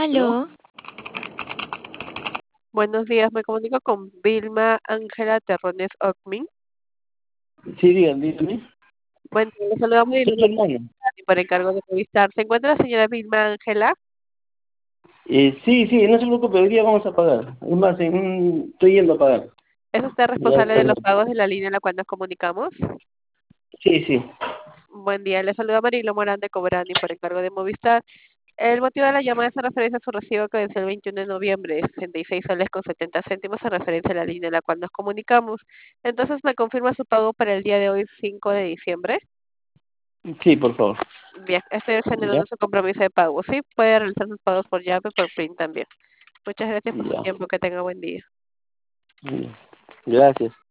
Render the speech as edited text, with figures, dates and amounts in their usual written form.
¿No? Aló, Buenos días, me comunico con Vilma Ángela Terrones Ocmin. Sí, dígame. Buen día, le saludamos y Soy tu hermano. por encargo de Movistar. ¿Se encuentra la señora Vilma Ángela? Sí, no se preocupe, hoy día vamos a pagar. Es más, estoy yendo a pagar. ¿Es usted Ya responsable de está. los pagos de la línea en la cual nos comunicamos? Sí. Buen día, le saluda Marilo Morán de Cobrani por encargo de Movistar. El motivo de la llamada es en referencia a su recibo que venció el 21 de noviembre, 66 soles con 70 céntimos en referencia a la línea en la cual nos comunicamos. Entonces, ¿me confirma su pago para el día de hoy, 5 de diciembre? Sí, por favor. Bien, estoy Ya, generando su compromiso de pago. Sí, puede realizar sus pagos por llave o por PRIN también. Muchas gracias por su ya. tiempo. Que tenga buen día. Ya. Gracias.